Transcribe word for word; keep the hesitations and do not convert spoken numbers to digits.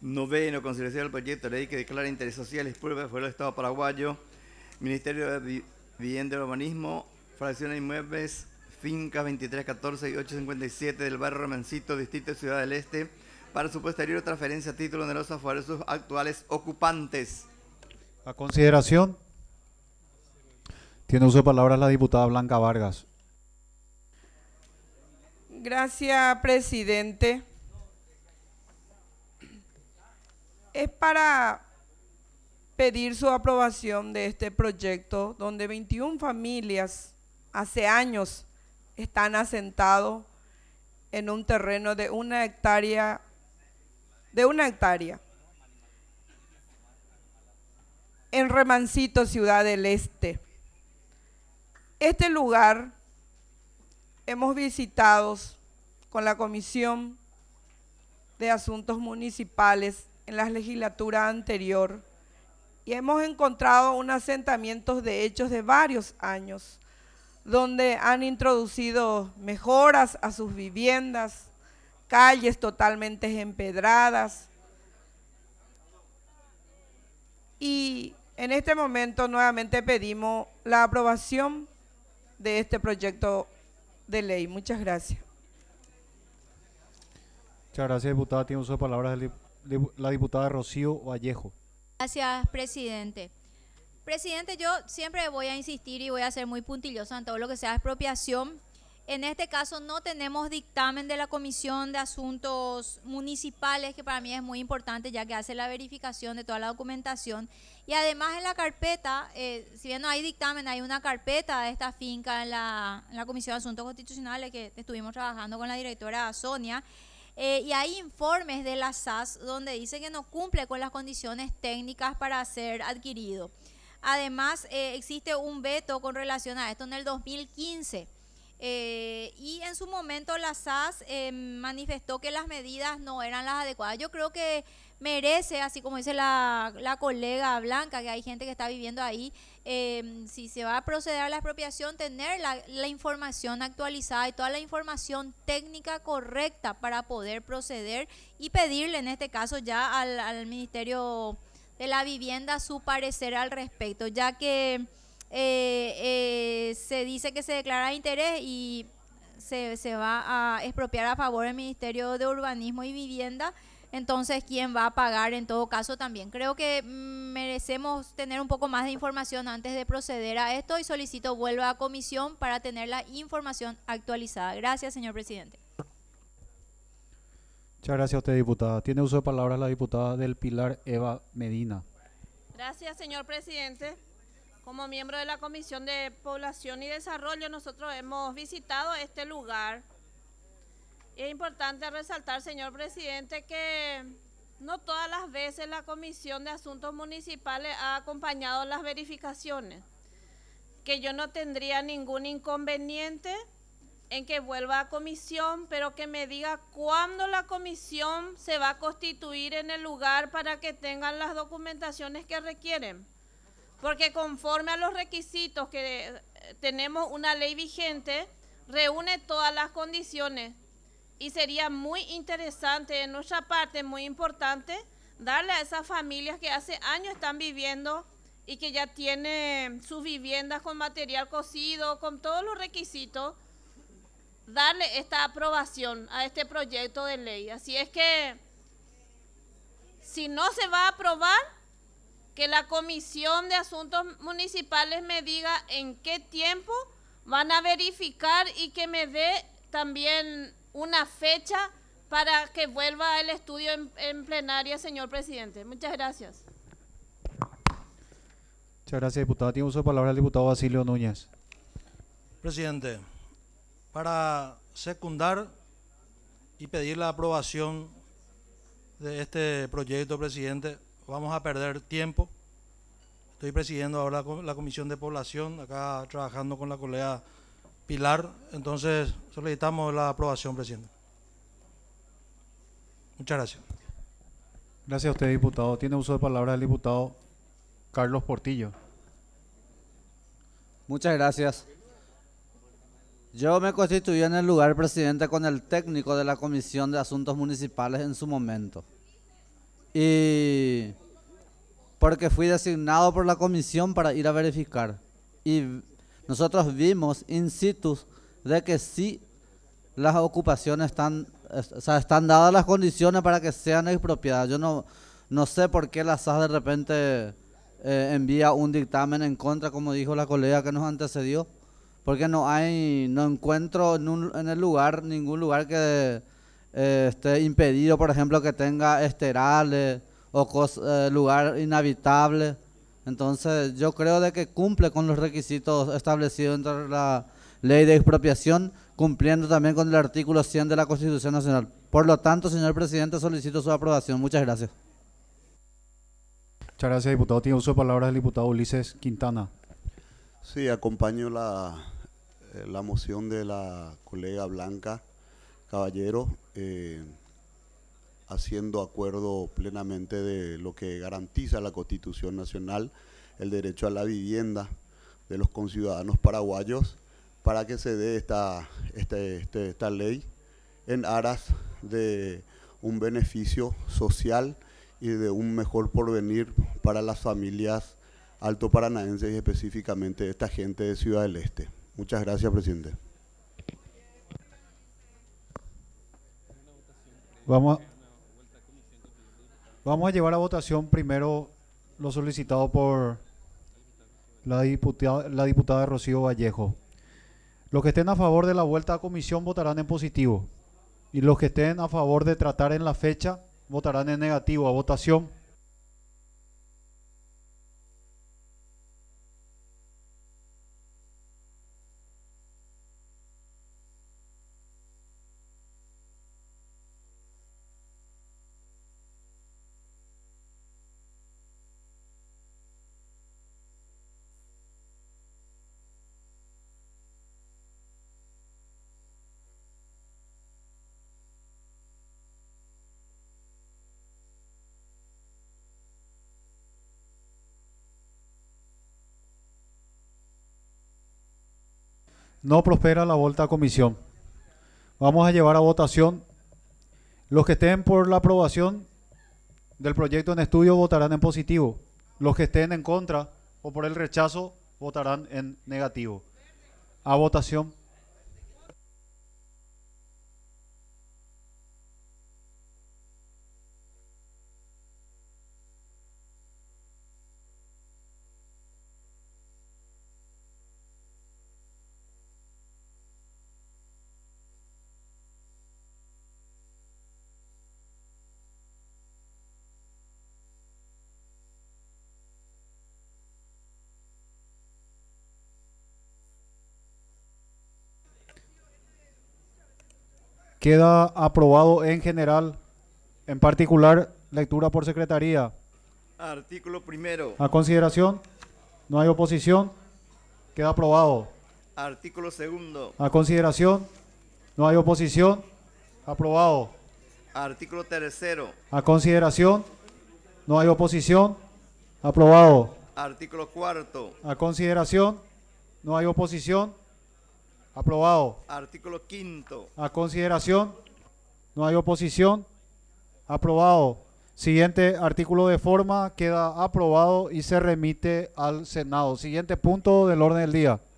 Noveno, consideración del proyecto de ley que declara interés social y público del Estado paraguayo, Ministerio de Vi- Vivienda y Urbanismo, fracción de inmuebles, fincas veintitrés catorce y ochocientos cincuenta y siete del barrio Romancito, distrito de Ciudad del Este, para su posterior transferencia a título oneroso a favor de sus actuales ocupantes. A consideración, tiene uso de palabras la diputada Blanca Vargas. Gracias, presidente. Es para pedir su aprobación de este proyecto donde veintiuna familias hace años están asentados en un terreno de una hectárea, de una hectárea, en Remancito, Ciudad del Este. Este lugar hemos visitado con la Comisión de Asuntos Municipales en la legislatura anterior y hemos encontrado un asentamiento de hechos de varios años donde han introducido mejoras a sus viviendas, calles totalmente empedradas y en este momento nuevamente pedimos la aprobación de este proyecto de ley. Muchas gracias. Muchas gracias, diputada. Tiene uso de palabras el dip- la diputada Rocío Vallejo. Gracias, presidente. Presidente, yo siempre voy a insistir y voy a ser muy puntillosa en todo lo que sea expropiación. En este caso no tenemos dictamen de la Comisión de Asuntos Municipales, que para mí es muy importante ya que hace la verificación de toda la documentación. Y además en la carpeta, eh, si bien no hay dictamen, hay una carpeta de esta finca en la, en la Comisión de Asuntos Constitucionales que estuvimos trabajando con la directora Sonia. Eh, y hay informes de la S A S donde dice que no cumple con las condiciones técnicas para ser adquirido. Además, eh, existe un veto con relación a esto en el dos mil quince. Eh, y en su momento la S A S eh, manifestó que las medidas no eran las adecuadas. Yo creo que merece, así como dice la, la colega Blanca, que hay gente que está viviendo ahí, eh, si se va a proceder a la expropiación, tener la, la información actualizada y toda la información técnica correcta para poder proceder y pedirle en este caso ya al, al Ministerio de la Vivienda su parecer al respecto, ya que eh, eh, se dice que se declara interés y se, se va a expropiar a favor del Ministerio de Urbanismo y Vivienda. Entonces, ¿quién va a pagar en todo caso también? Creo que merecemos tener un poco más de información antes de proceder a esto y solicito vuelva a comisión para tener la información actualizada. Gracias, señor presidente. Muchas gracias a usted, diputada. Tiene uso de palabras la diputada del Pilar Eva Medina. Gracias, señor presidente. Como miembro de la Comisión de Población y Desarrollo, nosotros hemos visitado este lugar. Es importante resaltar, señor presidente, que no todas las veces la Comisión de Asuntos Municipales ha acompañado las verificaciones, que yo no tendría ningún inconveniente en que vuelva a comisión, pero que me diga cuándo la comisión se va a constituir en el lugar para que tengan las documentaciones que requieren. Porque conforme a los requisitos que tenemos una ley vigente, reúne todas las condiciones. Y sería muy interesante, de nuestra parte, muy importante, darle a esas familias que hace años están viviendo y que ya tienen sus viviendas con material cocido, con todos los requisitos, darle esta aprobación a este proyecto de ley. Así es que, si no se va a aprobar, que la Comisión de Asuntos Municipales me diga en qué tiempo van a verificar y que me dé también una fecha para que vuelva el estudio en, en plenaria, señor presidente. Muchas gracias. Muchas gracias, diputada. Tiene uso de palabras el diputado Basilio Núñez. Presidente, para secundar y pedir la aprobación de este proyecto, presidente, vamos a perder tiempo. Estoy presidiendo ahora la Comisión de Población, acá trabajando con la colega Pilar, entonces solicitamos la aprobación, presidente. Muchas gracias. Gracias a usted, diputado. Tiene uso de palabras el diputado Carlos Portillo. Muchas gracias. Yo me constituí en el lugar, presidente, con el técnico de la Comisión de Asuntos Municipales en su momento. y porque fui designado por la comisión para ir a verificar. Y nosotros vimos in situ de que sí las ocupaciones están, o sea, están dadas las condiciones para que sean expropiadas. Yo no, no sé por qué la S A S de repente eh, envía un dictamen en contra, como dijo la colega que nos antecedió, porque no hay, no encuentro en, un, en el lugar, ningún lugar que eh, esté impedido, por ejemplo, que tenga esterales o cos, eh, lugar inhabitable. Entonces yo creo de que cumple con los requisitos establecidos entre la ley de expropiación, cumpliendo también con el artículo cien de la Constitución Nacional. Por lo tanto, señor presidente, solicito su aprobación. Muchas gracias. Muchas gracias, diputado. Tiene uso de palabras el diputado Ulises Quintana. Sí, acompaño la, eh, la moción de la colega Blanca Caballero, eh, haciendo acuerdo plenamente de lo que garantiza la Constitución Nacional, el derecho a la vivienda de los conciudadanos paraguayos, para que se dé esta, este, este, esta ley en aras de un beneficio social y de un mejor porvenir para las familias altoparanaenses y específicamente esta gente de Ciudad del Este. Muchas gracias, presidente. Vamos, vamos a llevar a votación primero lo solicitado por la diputada, la diputada Rocío Vallejo. Los que estén a favor de la vuelta a comisión votarán en positivo y los que estén a favor de tratar en la fecha votarán en negativo. A votación. No prospera la vuelta a comisión. Vamos a llevar a votación. Los que estén por la aprobación del proyecto en estudio votarán en positivo. Los que estén en contra o por el rechazo votarán en negativo. A votación. Queda aprobado en general, en particular, lectura por secretaría. Artículo primero. A consideración, no hay oposición, queda aprobado. Artículo segundo. A consideración, no hay oposición, aprobado. Artículo tercero. A consideración, no hay oposición, aprobado. Artículo cuarto. A consideración, no hay oposición, aprobado. Artículo quinto. A consideración, no hay oposición, aprobado. Siguiente artículo de forma queda aprobado y se remite al Senado. Siguiente punto del orden del día.